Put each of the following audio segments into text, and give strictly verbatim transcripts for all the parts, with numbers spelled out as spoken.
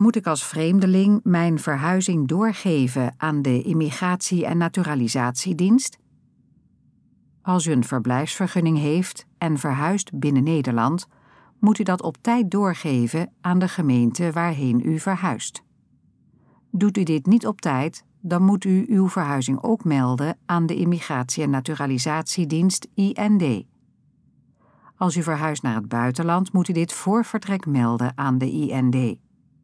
Moet ik als vreemdeling mijn verhuizing doorgeven aan de Immigratie- en Naturalisatiedienst? Als u een verblijfsvergunning heeft en verhuist binnen Nederland, moet u dat op tijd doorgeven aan de gemeente waarheen u verhuist. Doet u dit niet op tijd, dan moet u uw verhuizing ook melden aan de Immigratie- en Naturalisatiedienst I N D. Als u verhuist naar het buitenland, moet u dit voor vertrek melden aan de I N D.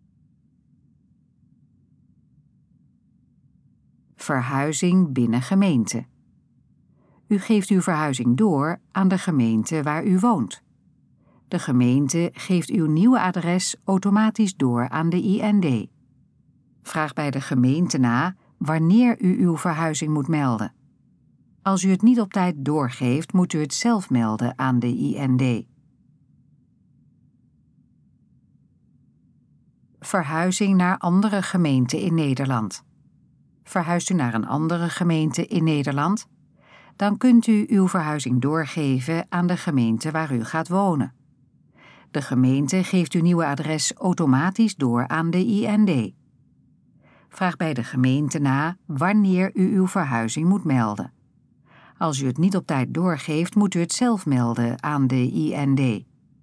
Verhuizing binnen gemeente. U geeft uw verhuizing door aan de gemeente waar u woont. De gemeente geeft uw nieuwe adres automatisch door aan de I N D. Vraag bij de gemeente na wanneer u uw verhuizing moet melden. Als u het niet op tijd doorgeeft, moet u het zelf melden aan de I N D. Verhuizing naar andere gemeenten in Nederland. Verhuist u naar een andere gemeente in Nederland? Dan kunt u uw verhuizing doorgeven aan de gemeente waar u gaat wonen. De gemeente geeft uw nieuwe adres automatisch door aan de I N D. Vraag bij de gemeente na wanneer u uw verhuizing moet melden. Als u het niet op tijd doorgeeft, moet u het zelf melden aan de I N D.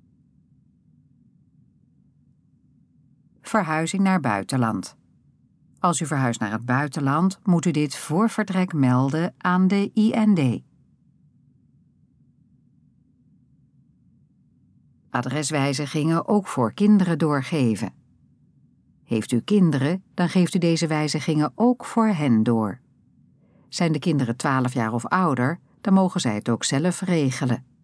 Verhuizing naar buitenland. Als u verhuist naar het buitenland, moet u dit voor vertrek melden aan de I N D. Adreswijzigingen ook voor kinderen doorgeven. Heeft u kinderen, dan geeft u deze wijzigingen ook voor hen door. Zijn de kinderen twaalf jaar of ouder, dan mogen zij het ook zelf regelen.